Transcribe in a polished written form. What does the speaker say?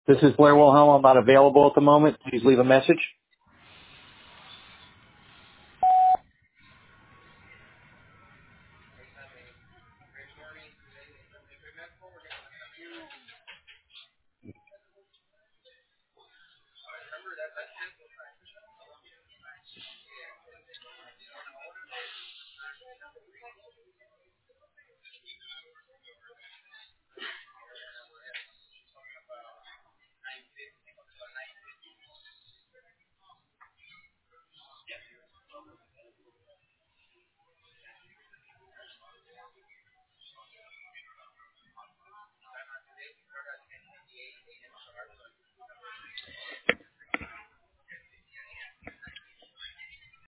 This is Blair Wilhelm. I'm not available at the moment. Please leave a message.